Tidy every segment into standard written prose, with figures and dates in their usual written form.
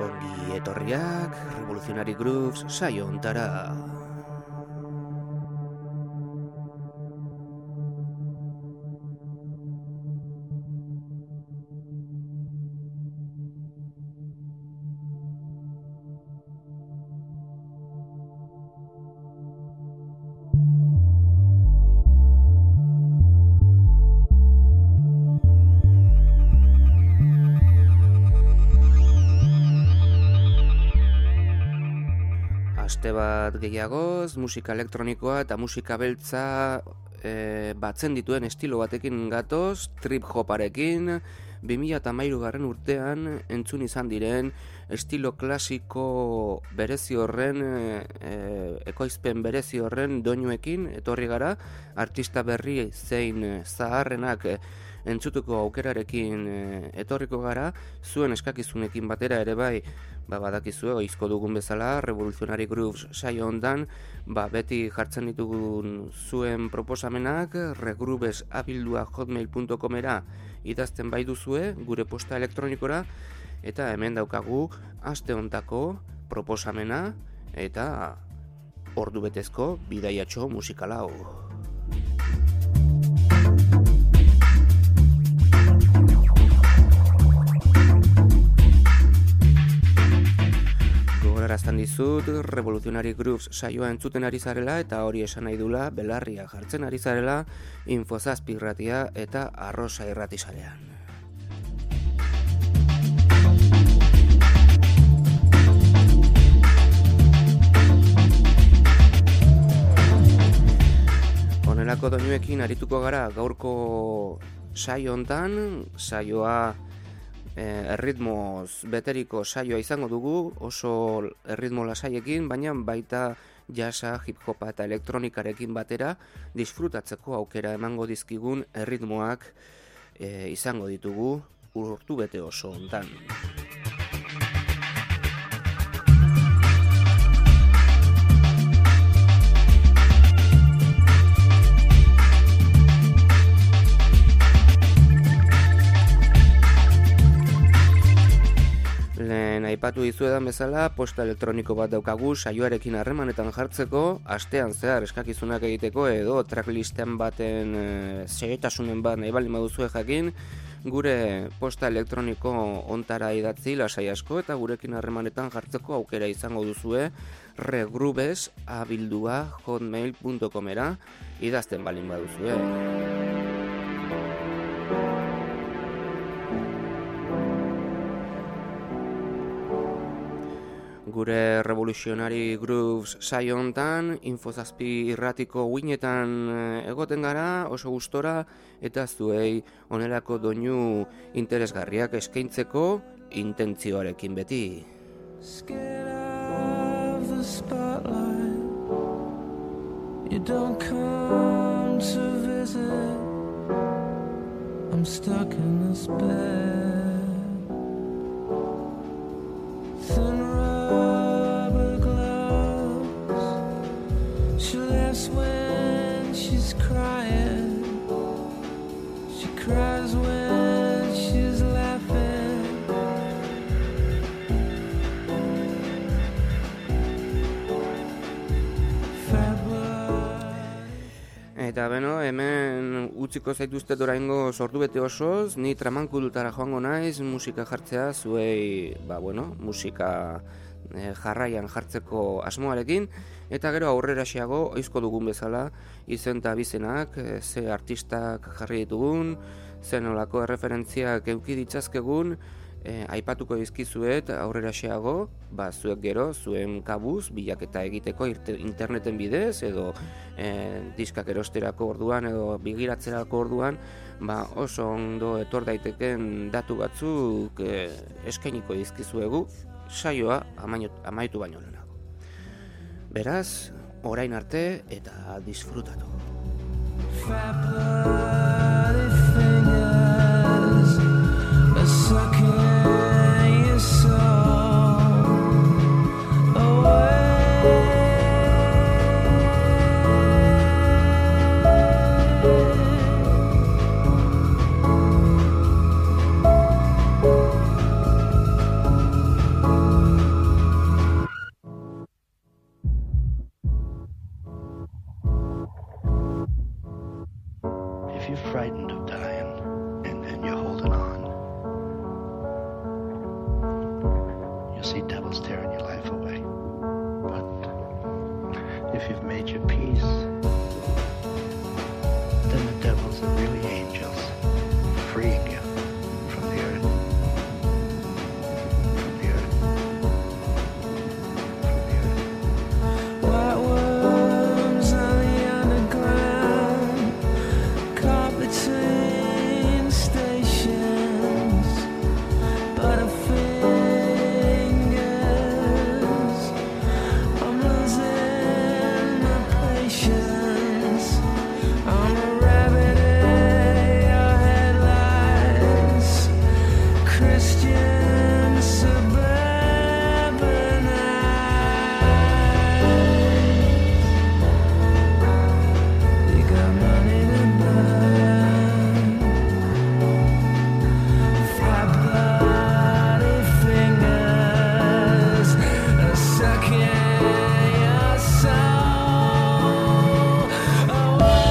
Ongi etorriak Revolutionary Grooves saio hontara. Aste bat gehiagoz, musika elektronikoa eta musika beltza batzen dituen estilo batekin gatoz, trip hoparekin, 2013 urtean entzun izan diren estilo klasiko berezi horren, ekoizpen berezi horren doinuekin etorri gara, artista berri zein zaharrenak entzutuko aukerarekin etorriko gara, zuen eskakizunekin batera ere bai, badakizue, oizko dugun bezala, Revolutionary Grooves saio hontan, beti jartzen ditugun zuen proposamenak, regrooves@hotmail.comera idazten bai duzue, gure posta elektronikora, eta hemen daukagu aste hontako proposamena, eta ordubetezko bidaiatxo musikala hau. Gogorarazten dizut, Revolutionary Grooves saioa entzuten ari zarela eta hori esan nahi dula belarria jartzen ari zarela Infozazpi irratia eta Arrosa irratisarean. Honelako doinuekin arituko gara gaurko saio hontan, saioa erritmoz beteriko saioa izango dugu, oso erritmo lasaiekin, baina baita jasa, hip-hopa eta elektronikarekin batera disfrutatzeko aukera emango dizkigun erritmoak izango ditugu urtubete oso hontan. Aipatu dizuedan bezala, posta elektroniko bat daukagu saioarekin harremanetan jartzeko, astean zehar eskakizunak egiteko edo tracklistean baten xehetasunen bat nahi baldin baduzue jakin, gure posta elektroniko hontara idatzi lasai asko eta gurekin harremanetan jartzeko aukera izango duzue regrooves@hotmail.comera idazten baldin baduzue. Gure Revolutionary Grooves saio hontan, Infozazpi irratiko uinetan egoten gara, oso gustora, eta zuei honelako doinu interesgarriak eskaintzeko intentzioarekin beti. You don't come to visit. I'm stuck in this bed. Thin rubber gloves. She laughs when she's crying. She cries when she's laughing. Eta beno, hemen utziko zaituztet oraingo ordubete osoz, ni tramankulutara joango naiz musika jartzea zuei, musika jarraian jartzeko asmoarekin, eta gero aurreraxeago oizko dugun bezala izen eta abizenak, ze artistak jarri ditugun, ze nolako erreferentziak eduki ditzazkegun, aipatuko dizkizuet aurreraxeago, zuek gero, zuen kabuz, bilaketa egiteko interneten bidez, edo diskak erosterako orduan, edo bigiratzerako orduan, oso ondo etor daiteken datu batzuk eskainiko dizkizuegu, saioa amaitu baino lehenago. Beraz, orain arte eta disfrutatu. if you're frightened of dying and you're holding on, you'll see devils tearing your life away. But if you've made your peace, then the devils are really angels, freeing you from the earth. From the earth. From the earth. White worms on the underground, caught between stations, butterfingers. I'm losing my patience. I'm a rabbit in your headlights, Christian suburbanite. You got money to burn, fat bloody fingers are sucking your soul away.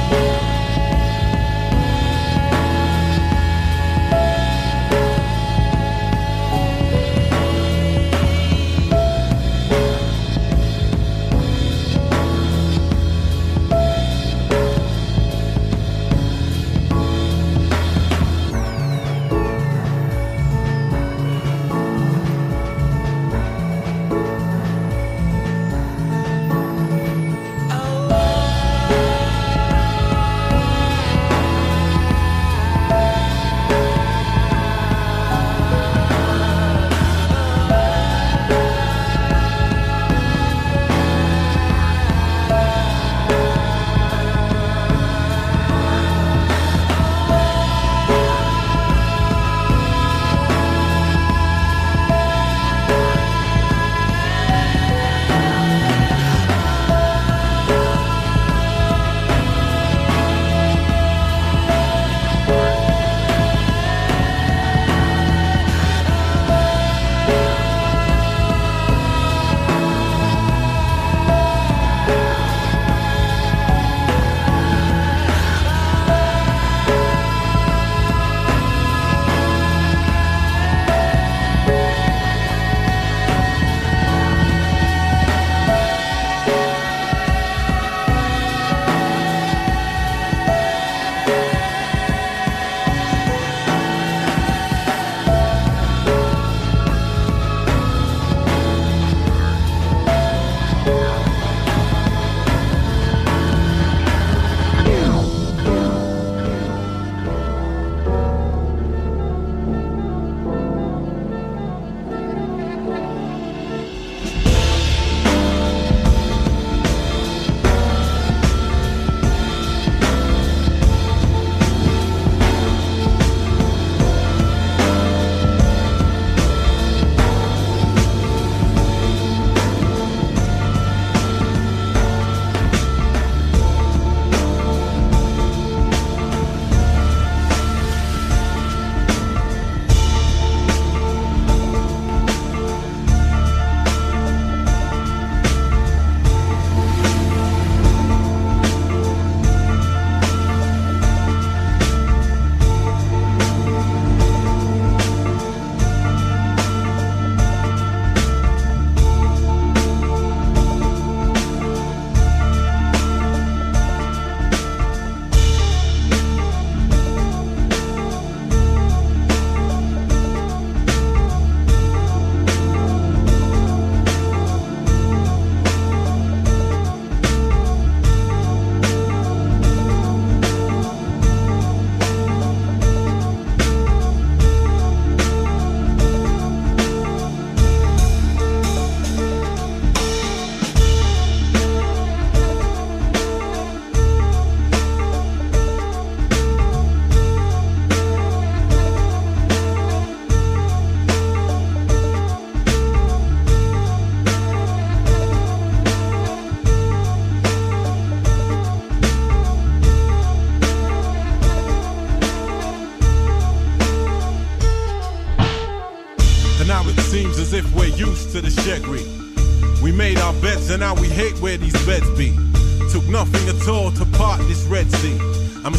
if we're used to the shaggy. We made our bets and now we hate where these beds be. Took nothing at all to part this Red Sea. I'ma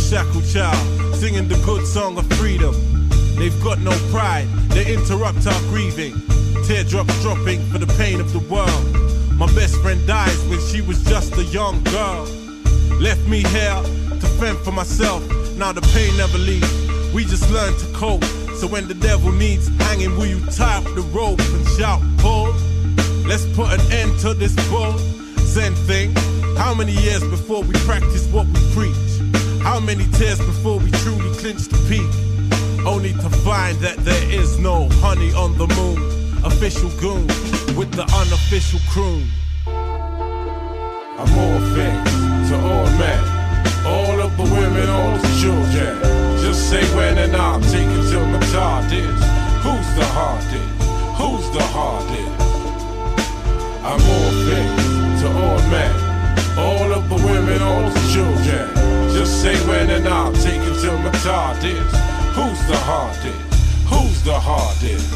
shackled child, singing the good song of freedom. They've got no pride, they interrupt our grieving. Teardrops dropping for the pain of the world. My best friend dies when she was just a young girl. Left me here to fend for myself, now the pain never leaves. We just learn to cope, so when the devil needs hanging, will you tie up the rope and shout, pull? Let's put an end to this bull Zen thing. How many years before we practice what we preach? How many tears before we truly clinch the peak? Only to find that there is no honey on the moon. Official goon with the unofficial croon. I'm all things to all men, all of the women, all the children. Just say when and I'll take it till my time is. Who's the hardest? Who's the hardest? I'm all things to all men, all of the women, all the children. Just say when and I'll take it till my time is. Who's the hardest? Who's the hardest?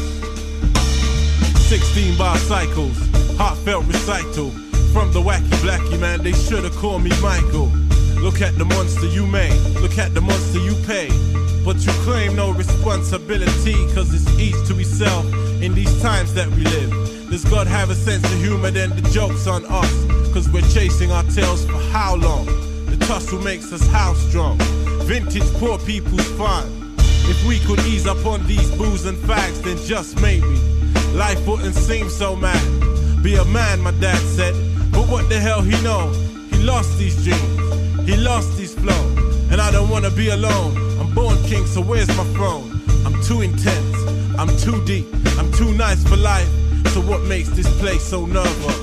16 bar cycles, heartfelt recital. From the wacky blackie man, they should've called me Michael. Look at the monster you made, look at the monster you paid. But you claim no responsibility, cause it's each to himself in these times that we live. Does God have a sense of humor? Then the joke's on us, cause we're chasing our tails for how long? The tussle makes us how strong? Vintage poor people's fun. If we could ease up on these booze and fags, then just maybe life wouldn't seem so mad. Be a man, my dad said, but what the hell he know? He lost these dreams, he lost his flow, and I don't wanna be alone. I'm born king, so where's my throne? I'm too intense, I'm too deep, I'm too nice for life. So what makes this place so nervous?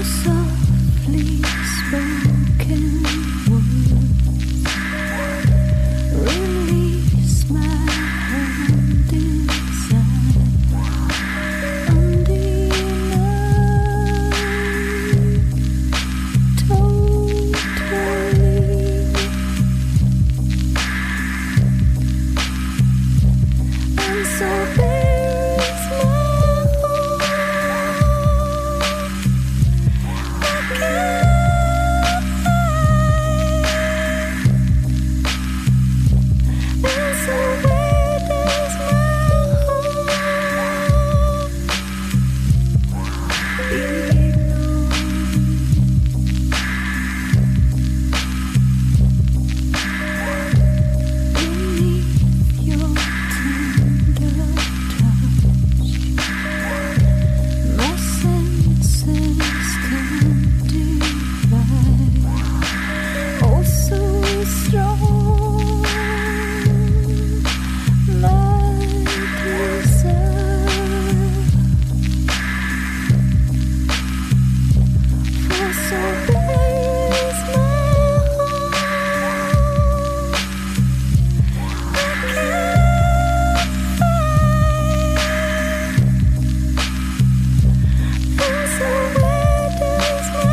softly spoken words release my hand inside undenied, totally. And so there is my heart. I can't hide. And so where does my heart belong? Beneath your tender touch, my senses can't divide. Oh, so strong, my desire. For so there is my heart. I can't hide. And so where does my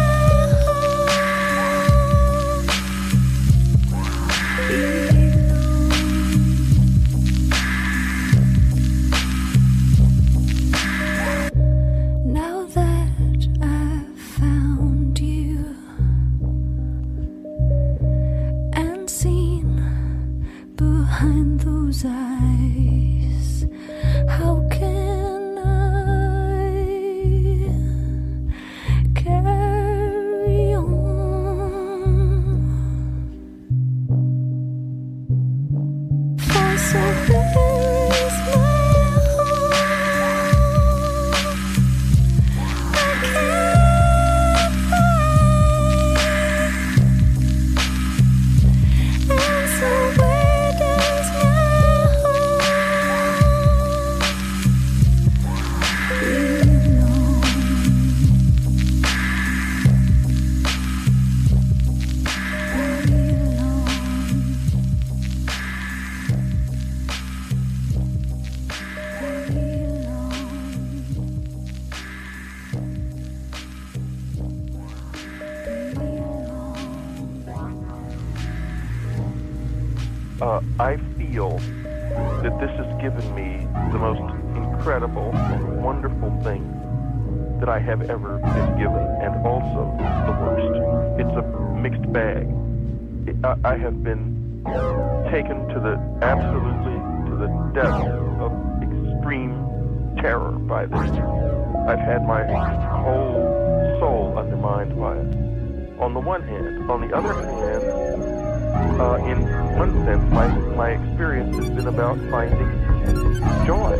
heart belong? Now that I've found you and seen behind those eyes, how can I carry on? For so there is my heart. I can't hide. And so where does my heart belong? I feel that this has given me the most incredible and wonderful thing that I have ever been given, and also the worst. It's a mixed bag. I have been taken to the depth of extreme terror by this. I've had my whole soul undermined by it. On the one hand. On the other hand, in one sense, my experience has been about finding joy.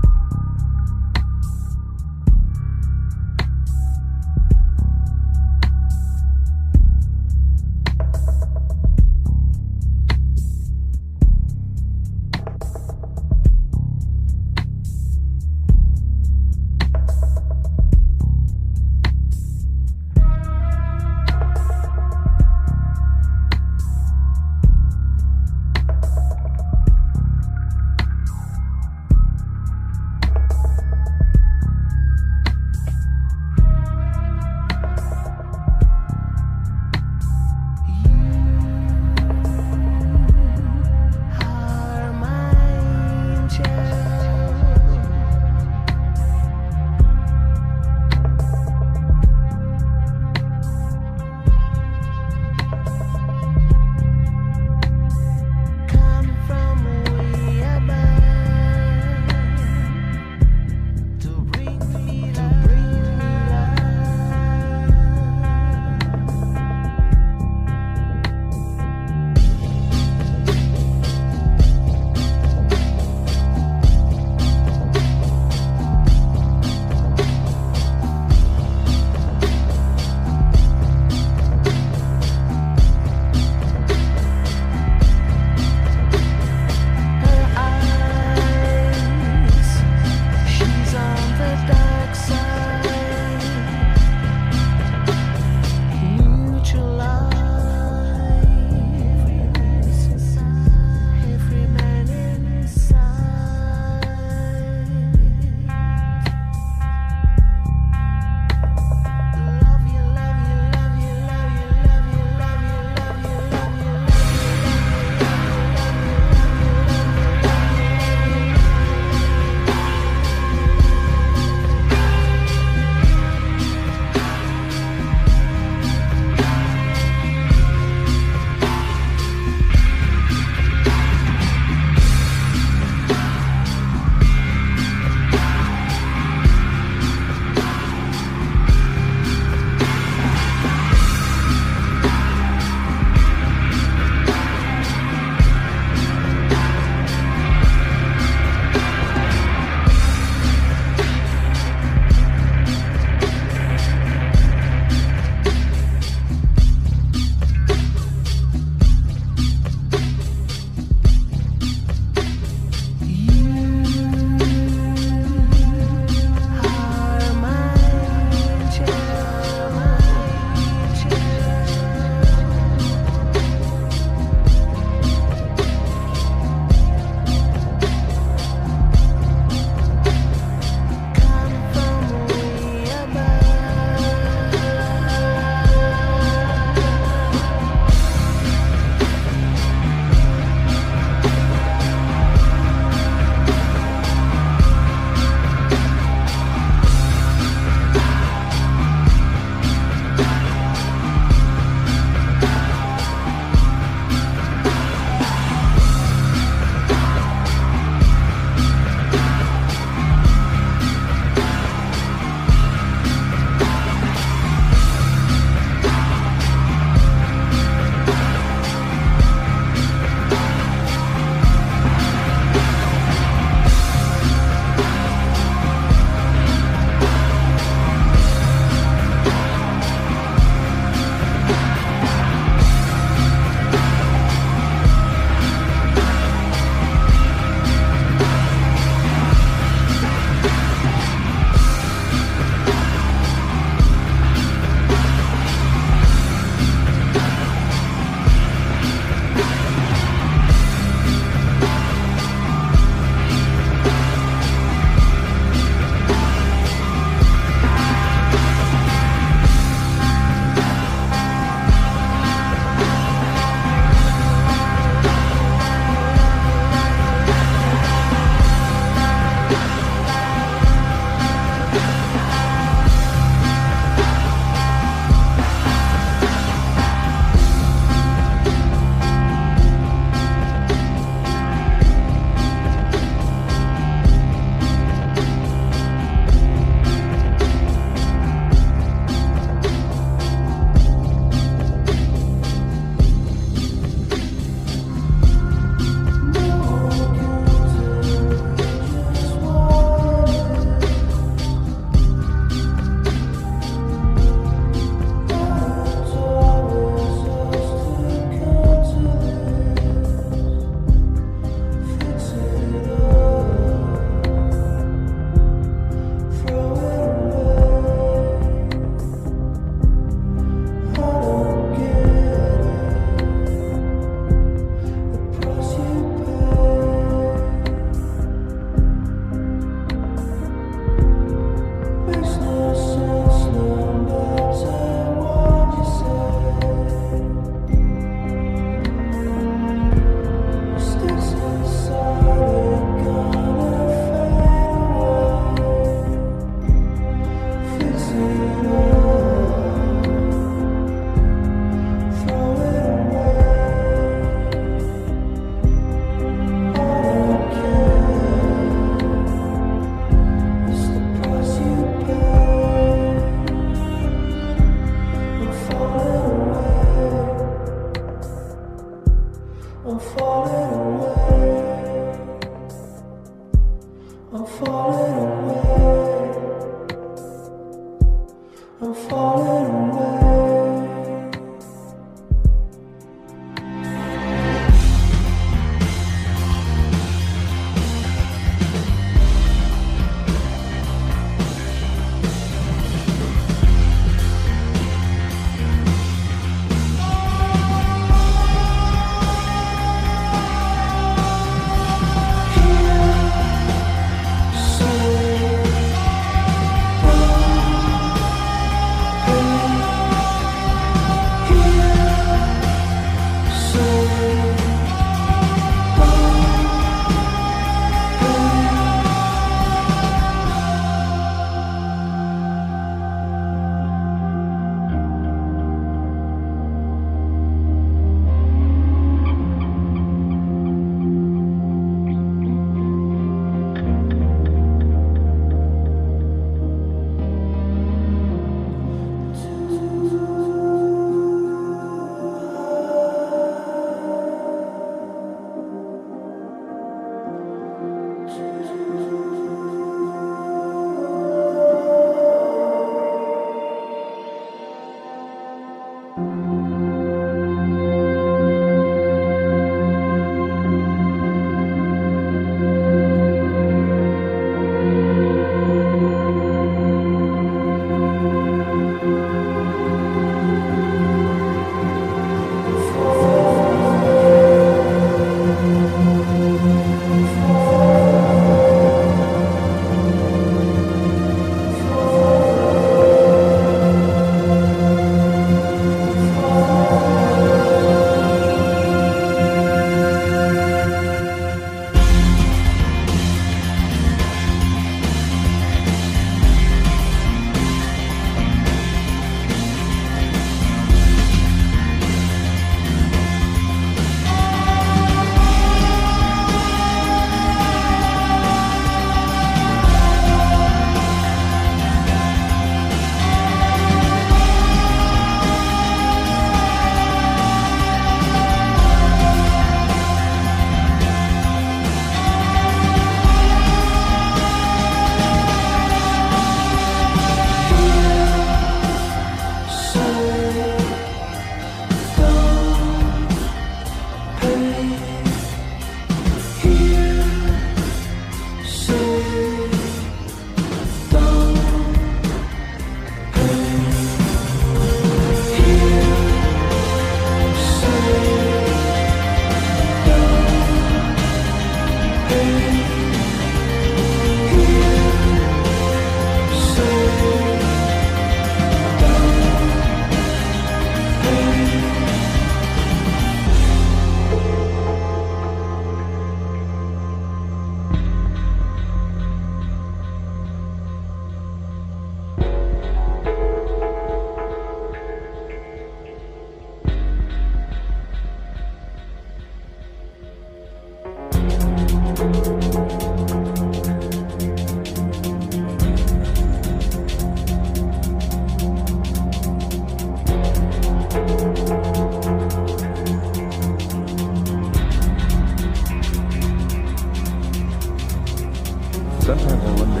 Sometimes I wonder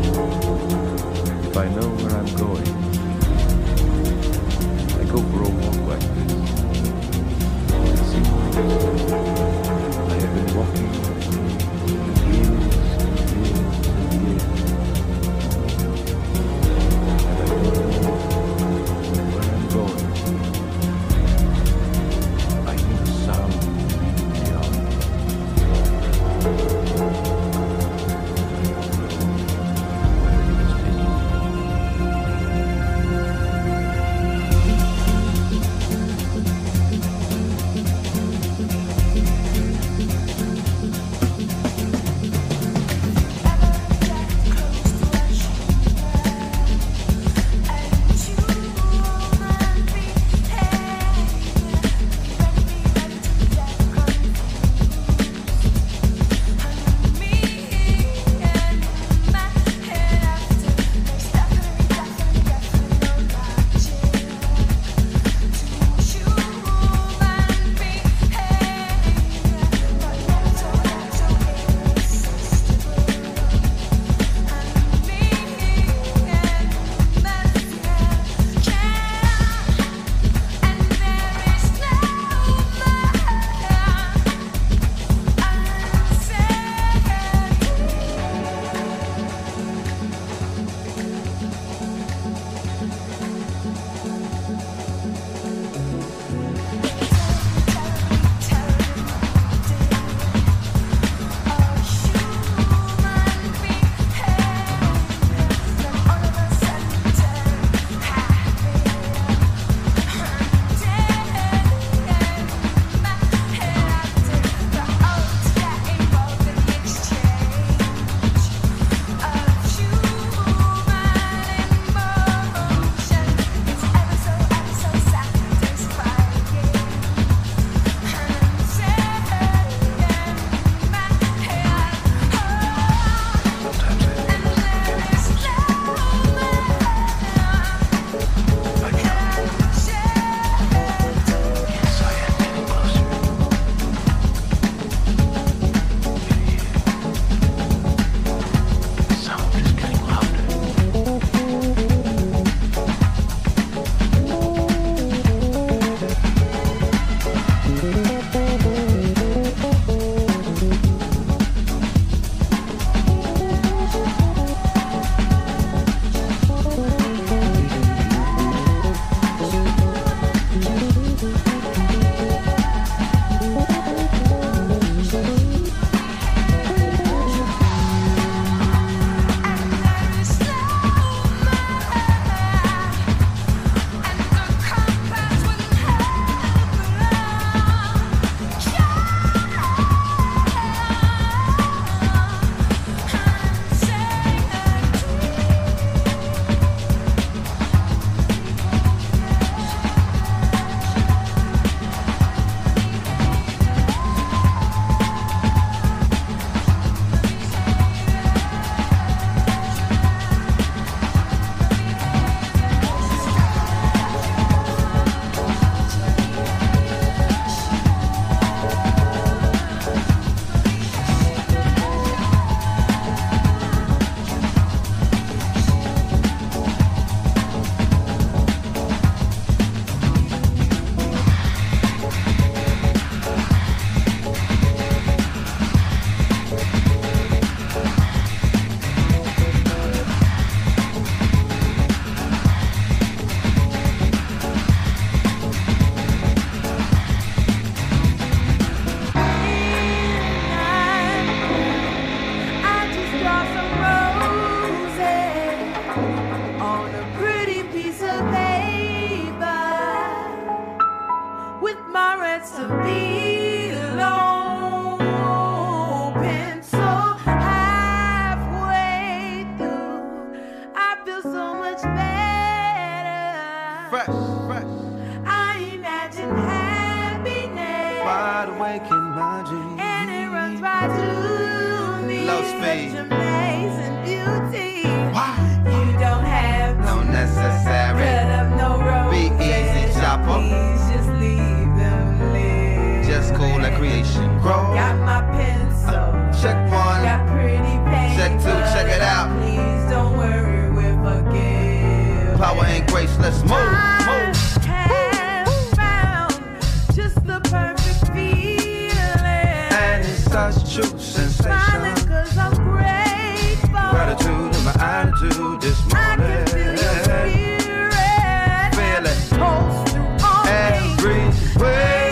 if I know where I'm going. I go for a walk like this. It seems I have been walking for years and years and years. And I don't know where I'm going. I hear a sound beyond. waking my dreams. And it runs right through me. Low It's speed. such amazing beauty. Wow. You don't have to No necessary. cut up no roads. Be easy, chopper. Please just leave them live. Just cool like creation grow. Got my pencil. Check one. Got pretty paper. Check two, check it out. Please don't worry, we'll forgive. Power and grace, let's move. I have found just the perfect feeling. And it's such true Smiling sensation. 'cause I'm grateful. Gratitude in my attitude this I can feel your morning. spirit. Feel it Pulse through all every way.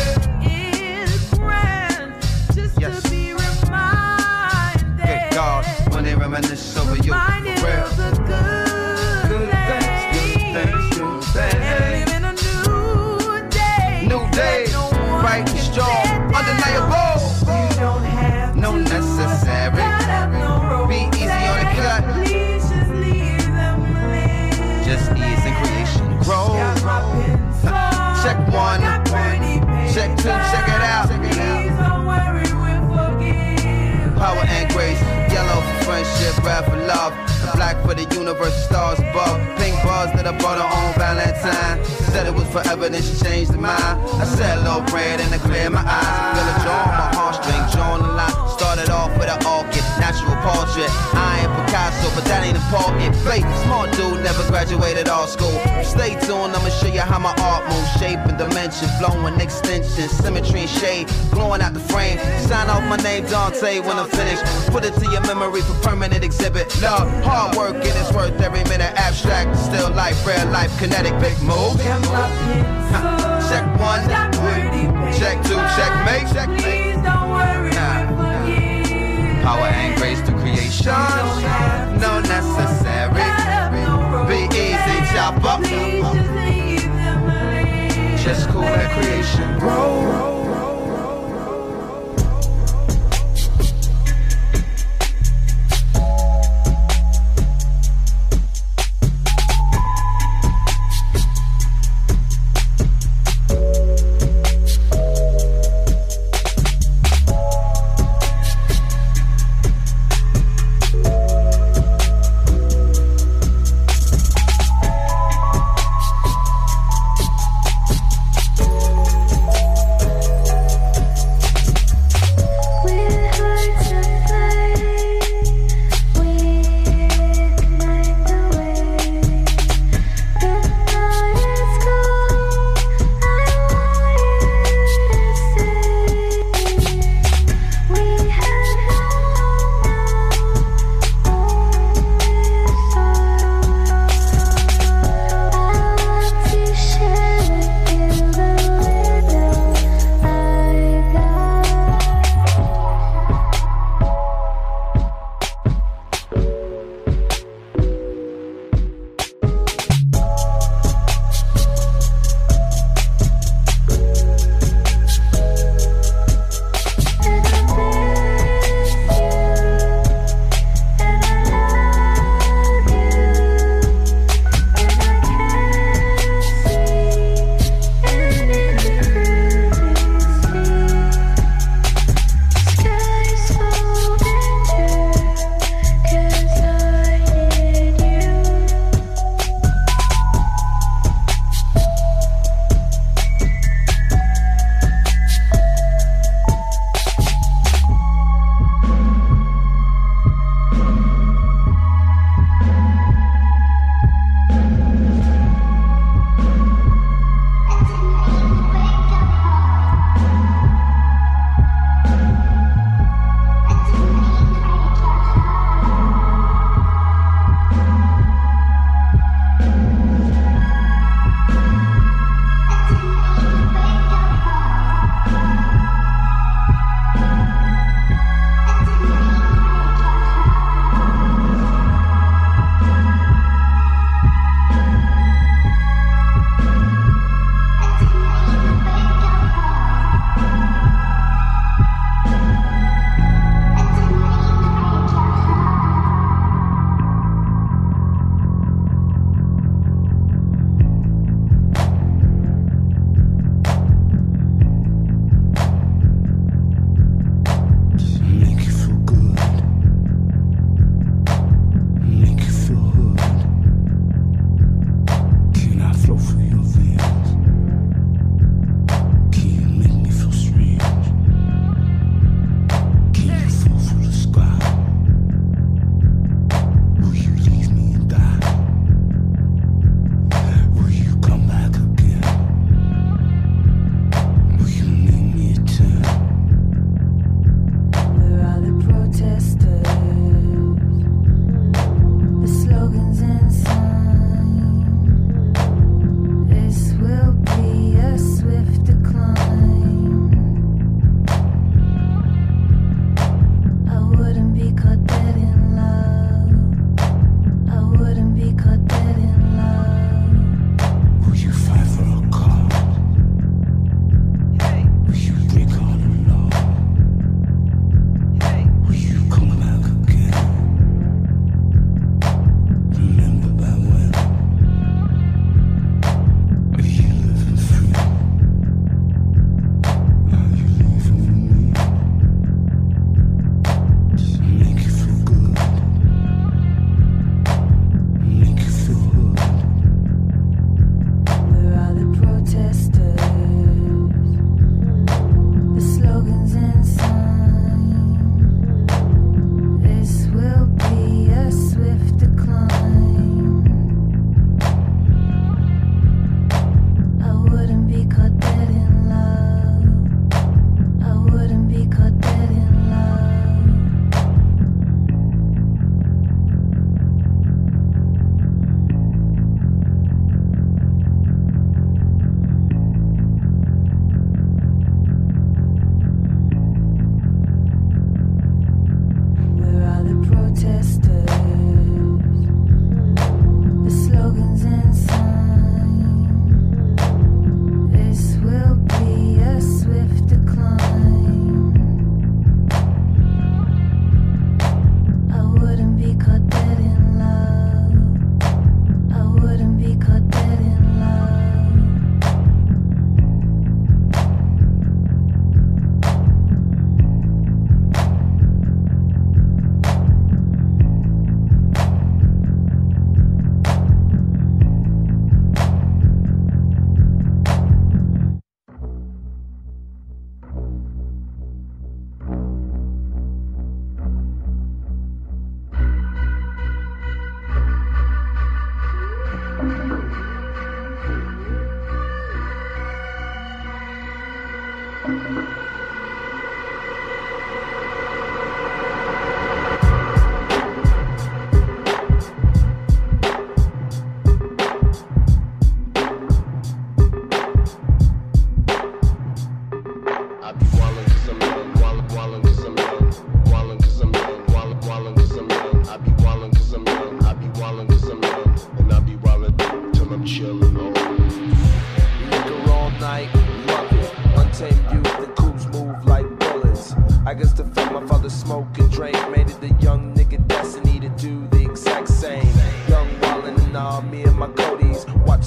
is grand. Just Yes. to be reminded. Good God, when they reminisce over you, Reminded for real. of the good Good things, good things, good things. And living a new day. New day, that no one bright and can strong, tear down. undeniable. You don't have No to necessary. cut up no roads. Be easy on the cut. Please just leave them live. Just ease in creation grow. Got my pencil. Check one. Got pretty paper. Check two, check it out. Please don't worry, we'll forgive. Power and grace, yellow for friendship, red for love, and black for the universe, stars above. Pink bars that I bought her on Valentine. Said it was forever, then she changed her mind. I said a little bread and I cleared my eyes. I feel a jaw on my heartstring, drawing the line. Started off with an orchid, natural portrait. I ain't Picasso, but that ain't important. Fake, smart dude, never graduated art school. Stay tuned, I'ma show you how my art moves. Shape and dimension, flowing extension, symmetry and shade, glowing out the frame. Sign off my name, Dante, when I'm finished. Put it to your memory for permanent exhibit. Love, hard work, and it's worth every minute. Abstract, still life, real life, kinetic, big move. Got my pencil. Check one. Got pretty paper. Check two, checkmate. Please don't worry, we'll forgive. Power and grace to creation. No necessary. Be easy, chop up. Please just leave them live. Just cool at creation. Grow.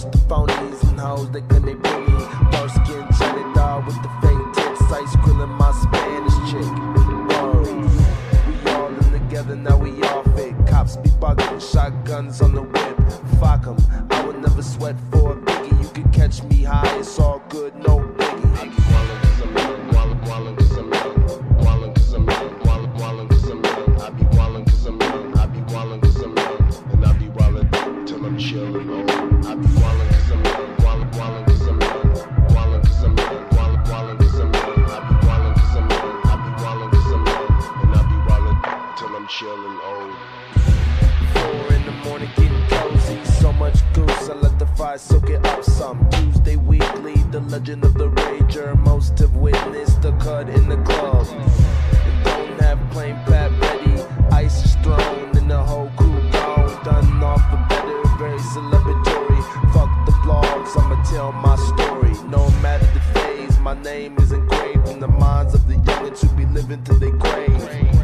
Bust the phonies and hoes, they couldn't pay me. Dark skin, China dog with the fake tits. Ice grilling my Spanish chick. Whoa. We all in together, now we all fit. Cops be bugging, shotguns on the whip. Fuck 'em, I would never sweat for a biggie. You can catch me high, it's all good, no biggie. I be wildin' 'cause I'm young, wildin' 'cause I'm young. Wildin' 'cause I'm young, wildin' 'cause I'm young. I be wildin' 'cause I'm young, I be wildin' 'cause I'm young. And I be wildin' till I'm chillin' old. I be wildin' 'cause I'm young, wildin' 'cause I'm young. Wildin' 'cause I'm young, wildin' 'cause I'm young. I be wildin' 'cause I'm young, I be wildin' 'cause I'm young. And I be wildin' till I'm chillin' old. 4 in the morning getting cozy, so much goose, I let the fire soak it up some. Tuesday weekly, the legend of the rager. Most have witnessed the cut in the club. And don't have plain pat ready, ice is thrown and the whole crew gone. Done off the better, very celebratory. Fuck the blogs, I'ma tell my story. No matter the phase, my name is engraved in the minds of the youngins who be living till they grave.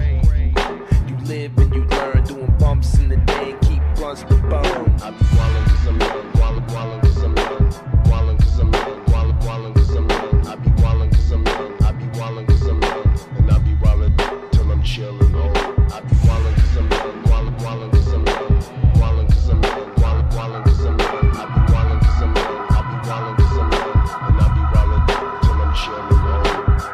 You live and you learn, doing bumps in the day and keep blunts to burn. I be wildin' 'cause I'm young, wildin' 'cause I'm young. Wildin' 'cause I'm young, wildin' 'cause I'm young. I be wildin' 'cause I'm young, I be wildin' 'cause I'm young. And I be wildin' till I'm chillin' old. I be wildin' 'cause I'm young, wildin' 'cause I'm young. Wildin' 'cause I'm young, wildin' 'cause I'm young. I be wildin' 'cause I'm young, I be wildin' 'cause I'm young. And I be wildin' till I'm chillin' old.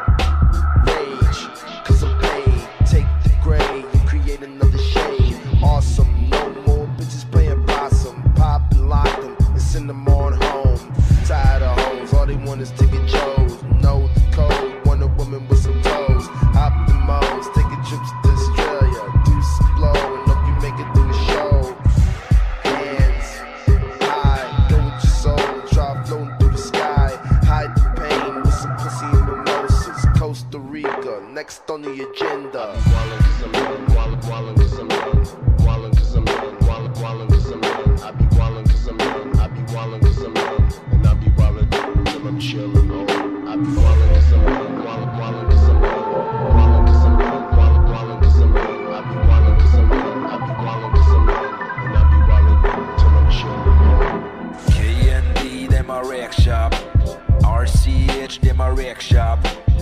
Rage, 'cause I'm paid. Take the gray, you create another shade. Awesome, no more bitches playing possum. Pop and lock them and send them on home. Tired of hoes, all they want is to get chose. Know the code, want a woman with some toes. Hop the modes, taking trips to Australia. Do some blow and hope you make it through the show. Hands high, go with your soul. Try floating through the sky. Hide the pain with some pussy and mimosas. Costa Rica, next on the agenda. Wildin' 'cause I'm young, wildin' 'cause I'm young. Wildin' 'cause I'm young, wildin' 'cause I'm young. I be wildin' 'cause I'm young, I be wildin' 'cause I'm young. And I be wildin' till I'm chillin' old. I be wildin' 'cause I'm young, wildin' 'cause I'm young. Wildin' 'cause I'm young, wildin' 'cause I'm young. I be wildin' 'cause I'm young, I be wildin' 'cause I'm young. And I be wildin' till I'm chillin' old. KND, them a rake shop. RCH, them a rake shop.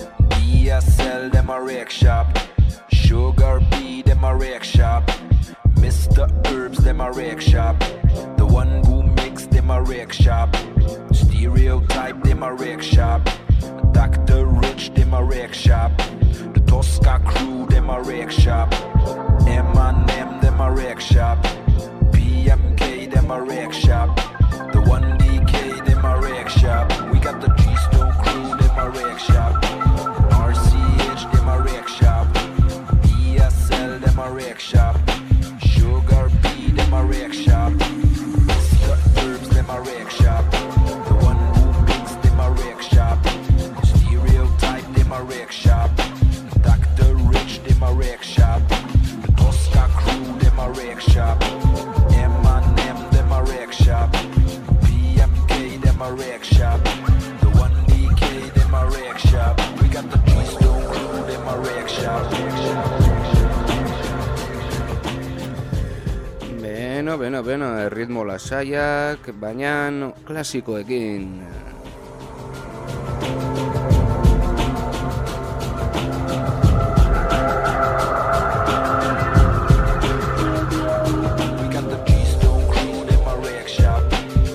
DSL, them a rake shop. Sugar B, them a rake shop. Mr. Herbs, them a rake shop. The one who mix, them a rake shop. Stereotype, them a rake shop. Dr. Rich, them a rake shop. The Tosca crew, them a rake shop. M&M, them a rake shop. PMK, them a rake shop. The 1DK, them a rake shop. We got the G-Stone crew, them a rake shop. RCH, them a rake shop. ESL, them a rake shop. Sugar B, them a rake shop. Mr. Herbs, them a rake shop. The one who picks, them a rake shop. Stereotype, them a rake shop. Dr. Rich, them a rake shop. The Tosca crew, them a rake shop. M&M, them a rake shop. PMK, them a rake shop. The 1DK, them a rake shop. We got the G-Stone crew, them a rake shop. Beno, erritmo lasaiak, baina klasikoekin. We got the G-Stone crew, them a rake shop.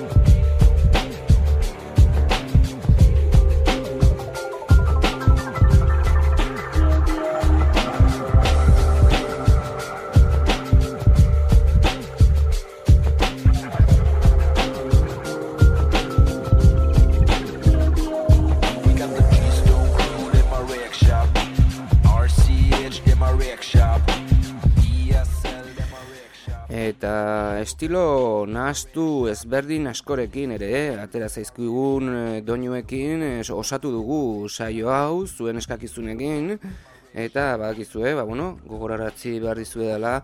Eta estilo nahastu ezberdin askorekin ere, atera zaizkigun doinuekin osatu dugu saio hau zuen eskakizunekin, eta badakizue, gogoraratzi behar dizue dela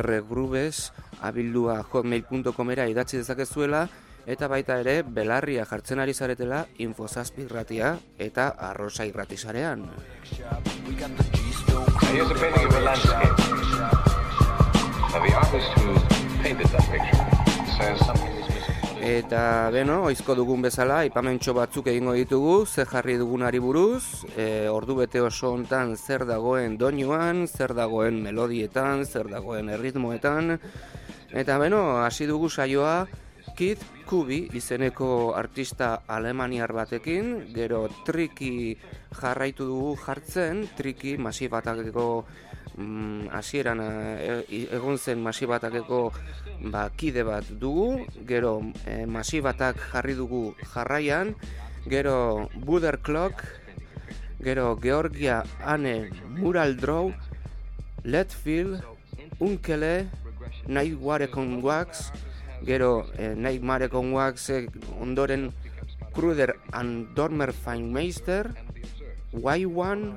regrubes@hotmail.comera idatzi dezakezuela, eta baita ere belarria jartzen ari zaretela Info7 irratia eta Arrosa irratisarean. Here's a painting of a landscape. Now, the artist who painted that picture says something is missing. Eta beno, oizko dugun bezala, aipamentxo batzuk egingo ditugu, ze jarri dugunari buruz, ordu bete oso hontan zer dagoen doinuan, zer dagoen melodietan, zer dagoen erritmoetan. Eta beno, hasi dugu saioa Kid Kubi izeneko artista alemaniar batekin, gero Triki jarraitu dugu jartzen, Triki Masibatakeko hasieran egon zen Masibatakeko kide bat dugu, gero Masibatak jarri dugu jarraian, gero Buder Clock, gero Georgia Anne Mural Draw, Letfield, Unkele, Nightmarecon Wax, gero Nightmarecon Wax ondoren Kruder and Dormer Feinmeister, Y1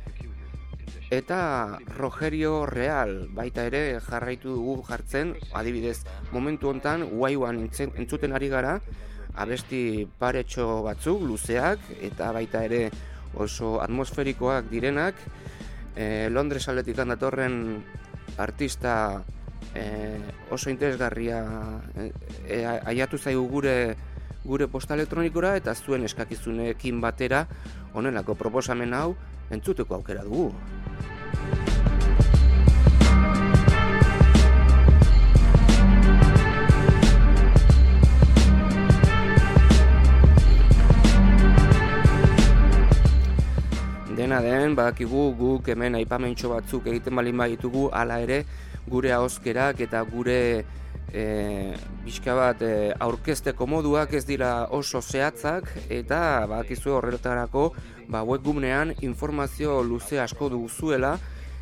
eta Rogerio Real baita ere jarraitu dugu jartzen, adibidez, momentu hontan Y1 entzuten ari gara, abesti paretxo batzuk, luzeak, eta baita ere oso atmosferikoak direnak, Londres aldetik datorren artista oso interesgarria aiatu zaigu gure posta elektronikora, eta zuen eskakizunekin batera honelako proposamen hau entzuteko aukera dugu. Dena den, badakigu guk hemen aipamentxo batzuk egiten balin baditugu, hala ere gure ahozkerak eta gure pixka bat aurkezteko moduak ez dira oso zehatzak, eta badakizu horretarako webgunean informazio luze asko duzuela,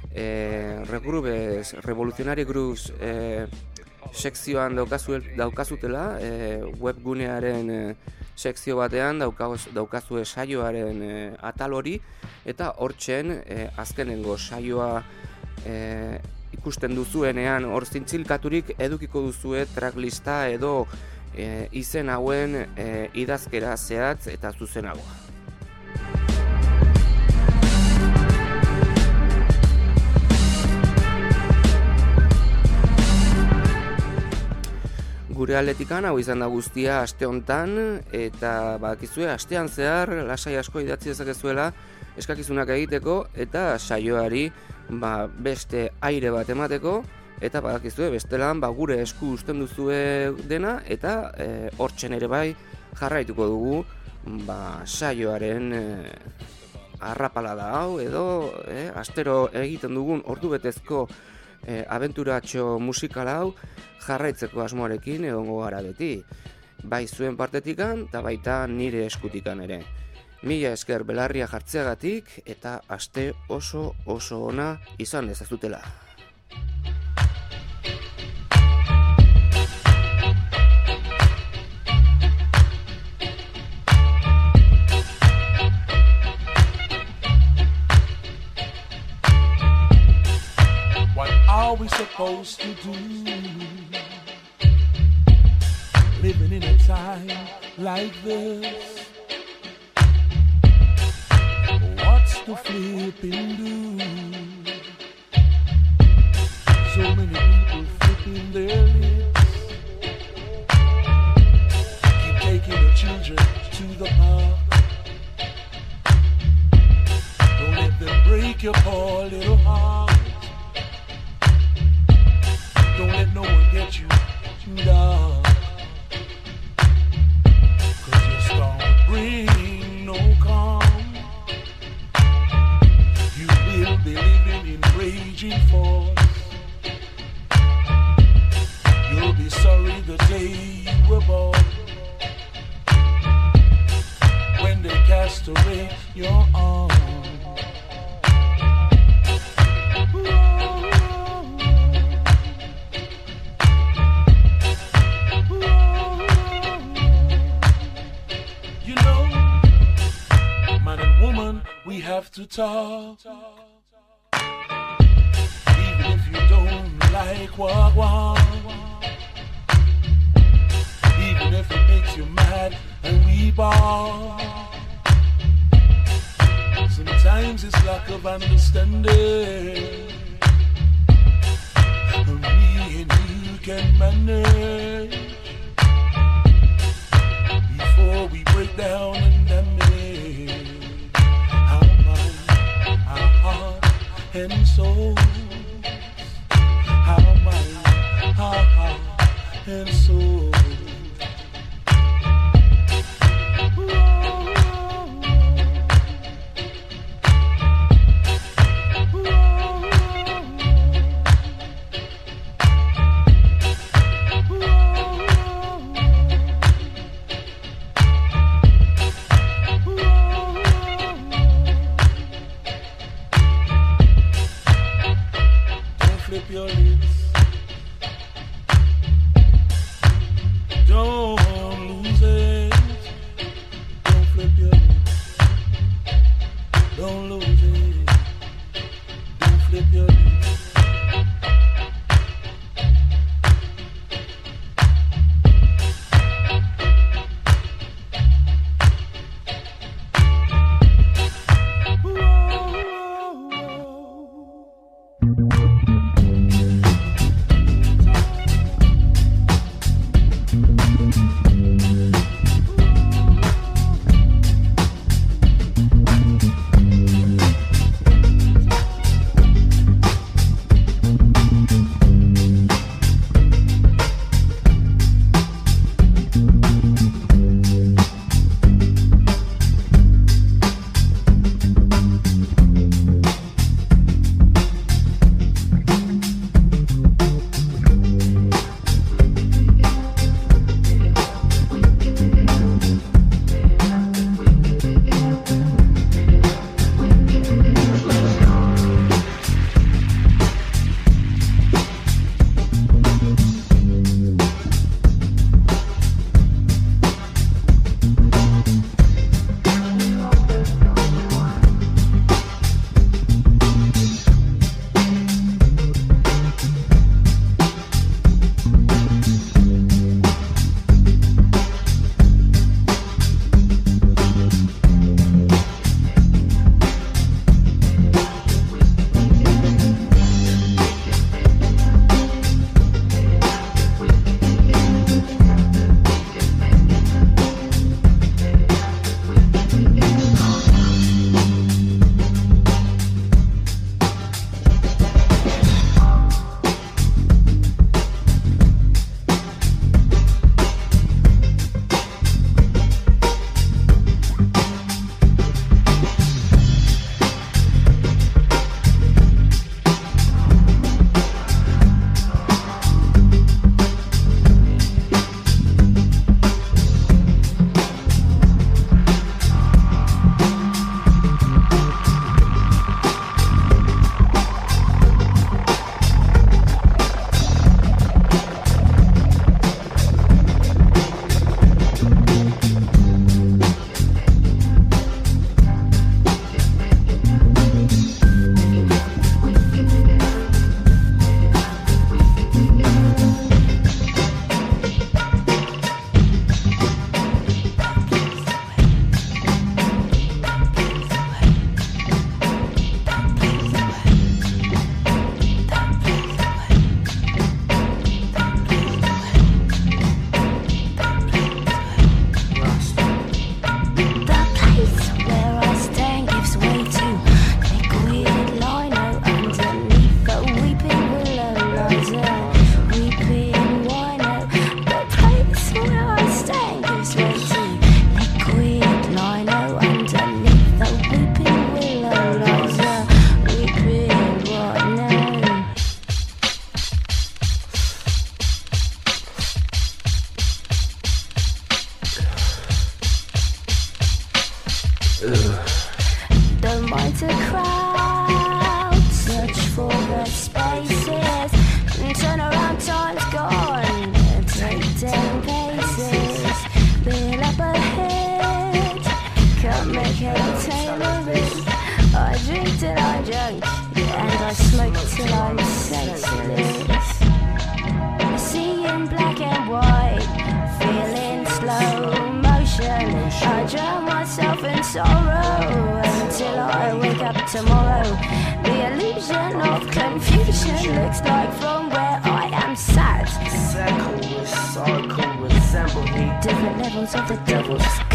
Revolutionary Grooves sekzioan daukazutela, webgunearen sekzio batean daukazue saioaren atal hori, eta hortzen azkenengo saioa ikusten duzuenean hor zintzilkaturik edukiko duzue tracklista edo izen hauen idazkera zehatz eta zuzenagoa. Gure aldetikan hau izan da guztia aste hontan, eta badakizue astean zehar lasai asko idatzi dezakezuela eskakizunak egiteko eta saioari beste aire bat emateko, eta badakizue bestelan gure esku uzten duzue dena, eta hortzen ere bai jarraituko dugu saioaren arrapalada hau edo astero egiten dugun ordubetezko abenturatxo musikal hau jarraitzeko asmoarekin egongo gara beti, bai zuen partetikan eta baita nire eskutikan ere. Mila esker belarria jartzeagatik eta aste oso ona izan dezazutela. What are we supposed to do? Living in a time like this. What's the flipping do? So many people flipping their lips. Keep taking the children to the park. Don't let them break your poor little heart. Don't let no one get you down. 'Cause your storm will bring no calm. You will be living in raging force. You'll be sorry the day you were born. When they cast away your arms. We have to talk, even if you don't like what, even if it makes you mad and we ball. Sometimes it's lack of understanding, and me and you can manage. before we break down in the middle. Our mind, our heart and soul. Our mind, our heart and soul. Flip your lips. Don't lose it. Don't flip your lips. Don't lose it. Don't flip your lips. Don't mind a crowd, search for the spaces, and turn around, time's gone, take 10 paces, build up ahead, can't make any tale of it. I drink till I'm drunk, and I smoke till I'm senseless. I see in black and white, feeling slow motion. I drown myself in sorrow until I wake up tomorrow. The illusion of confusion looks like from where I am sat. Circle with circle resemble. Different levels of the devil's